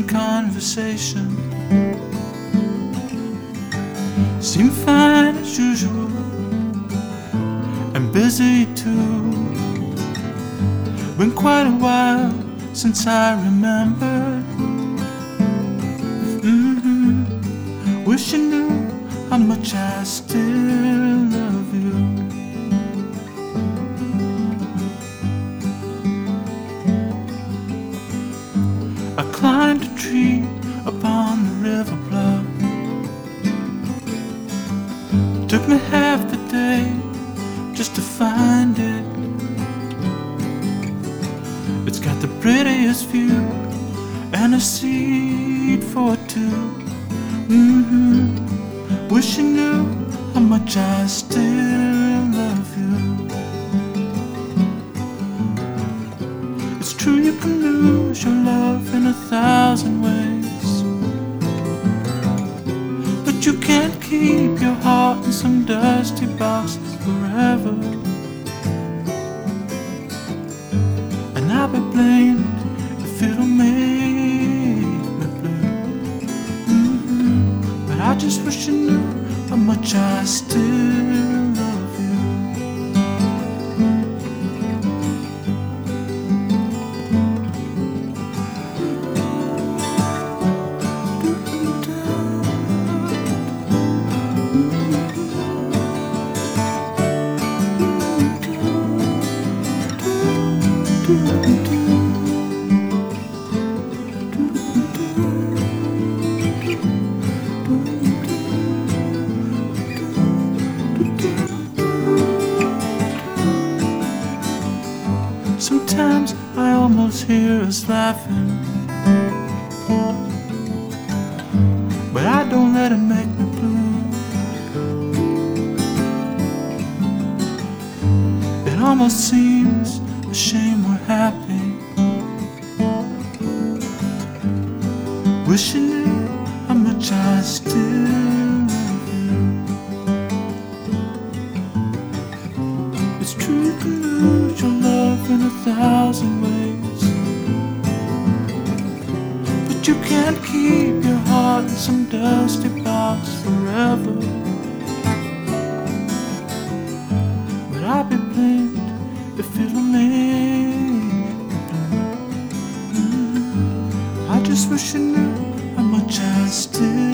conversation seem fine as usual, and busy too. Been quite a while since I remembered. Wish you knew how much I still love you. I climbed a tree upon the river bluff. Took me half the day just to find it. It's got the prettiest view and a seat for two. Wish you knew how much I still love you. It's true you can lose your love in 1,000 ways, but you can't keep your heart in some dusty box forever. And I'll be blamed if it'll make me blue. But I just wish you knew how much I still love you. Sometimes I almost hear us laughing, but I don't let it make me blue. It almost seems a shame we're happy. Wish you knew how much I still love you. It's true you can lose your love in 1,000 ways, but you can't keep your heart in some dusty box forever. But I'll be blamed if it'll make me blue. I just wish you knew how much I still